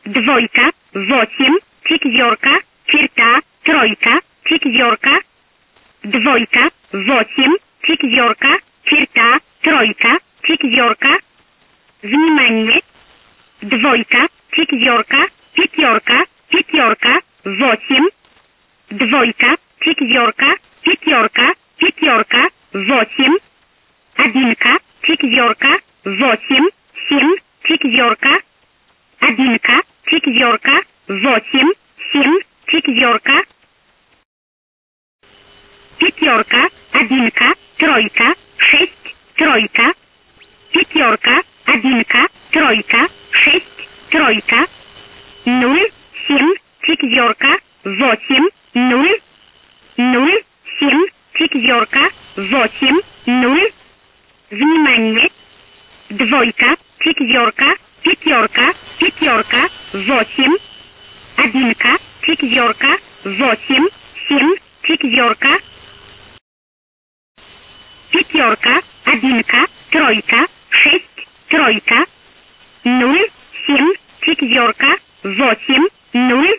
двойка, 8, четверка, черта, тройка, четверка, двойка, 8, четверка, черта, тройка, четверка, внимание, двойка, четверка, пятерка, пятерка, 8, двойка, четверка, пятерка, пятерка, 8, одинка, четверка, 8, 7, четверка, одинка, четверка, 8, 7, четверка, пятерка, одинка, тройка, 6, тройка, пятерка, одинка, тройка, 6, тройка, 0, 7, четверка, 8, 0, 0, 7, четверка, 8, 0, внимание, двойка, четверка, пятерка, пятерка, 8, одинка, четверка, 8, 7, четверка, пятерка, одинка, тройка, 6, тройка, 0, 7, четверка, 8, 0,